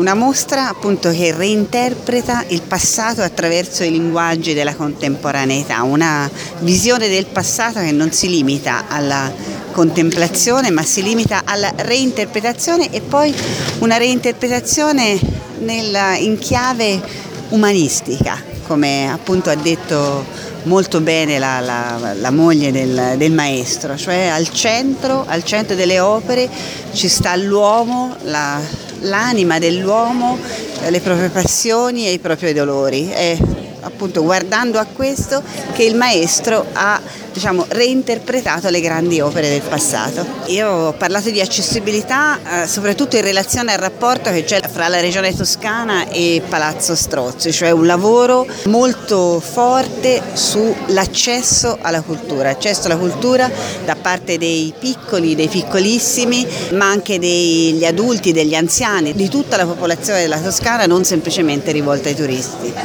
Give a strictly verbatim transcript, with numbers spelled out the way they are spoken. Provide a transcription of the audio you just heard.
una mostra appunto che reinterpreta il passato attraverso i linguaggi della contemporaneità, una visione del passato che non si limita alla contemplazione ma si limita alla reinterpretazione e poi una reinterpretazione nella, in chiave umanistica, come appunto ha detto molto bene la, la, la moglie del, del maestro, cioè al centro, al centro delle opere ci sta l'uomo, la, l'anima dell'uomo, le proprie passioni e i propri dolori. È appunto guardando a questo che il maestro ha, diciamo, reinterpretato le grandi opere del passato. Io ho parlato di accessibilità eh, soprattutto in relazione al rapporto che c'è fra la regione toscana e Palazzo Strozzi, cioè un lavoro molto forte sull'accesso alla cultura, accesso alla cultura da parte dei piccoli, dei piccolissimi, ma anche degli adulti, degli anziani, di tutta la popolazione della Toscana, non semplicemente rivolta ai turisti.